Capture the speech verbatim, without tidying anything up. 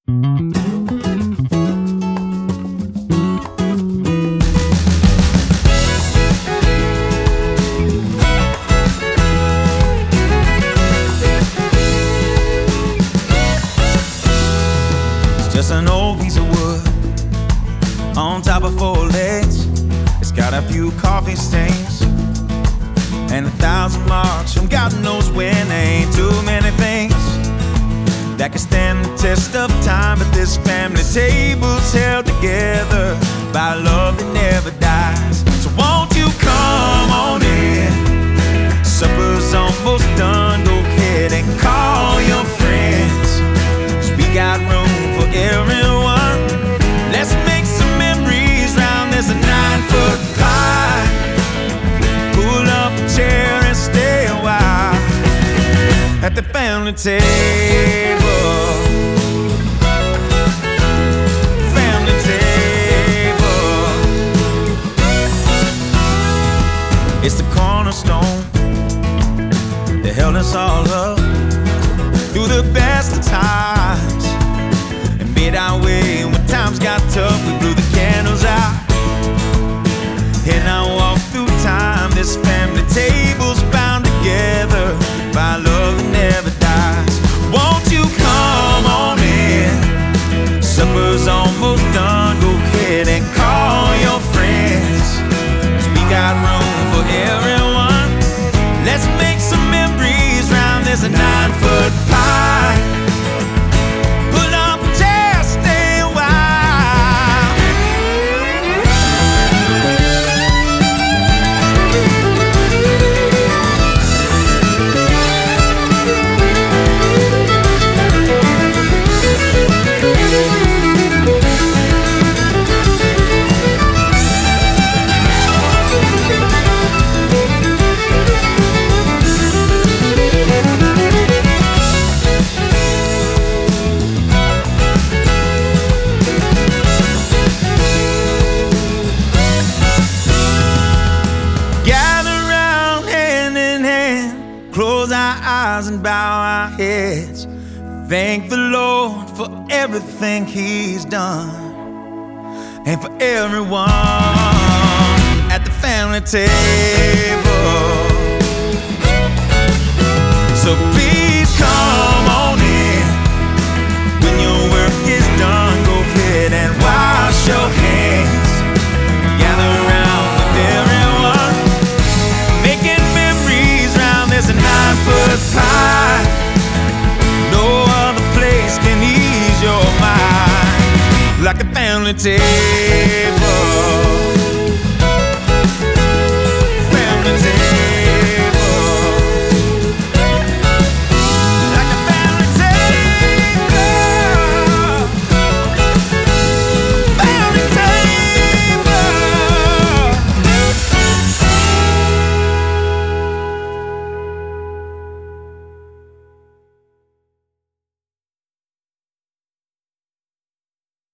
Just an old piece of wood on top of four legs. It's got a few coffee stains and a thousand marks from God knows when. Ain't too many things that can stand the test of time, but this family table's held together by love that never dies. So won't you come on in? Supper's almost done. Go ahead and call your friends, 'cause we got room for everyone. Let's make some memories round this nine-foot pie. Pull up a chair and stay a while at the family table. Family table. It's the cornerstone that held us all up through the best of times, and made our way when times got tough. We blew the candles out and I walked through time. This family table's bound together by love that never dies. Won't you come on in? Supper's almost done. Go ahead and call your friends, 'cause we got room for everyone. Let's make some memories round this nine-foot pie. Pull up a chair, stay a while. Close our eyes and bow our heads. Thank the Lord for everything He's done, and for everyone at the family table. So please come on in. When your work is done, go ahead and wash your hands. Gather around with everyone, making memories round this nine-foot pie. No other place can ease your mind like the family table.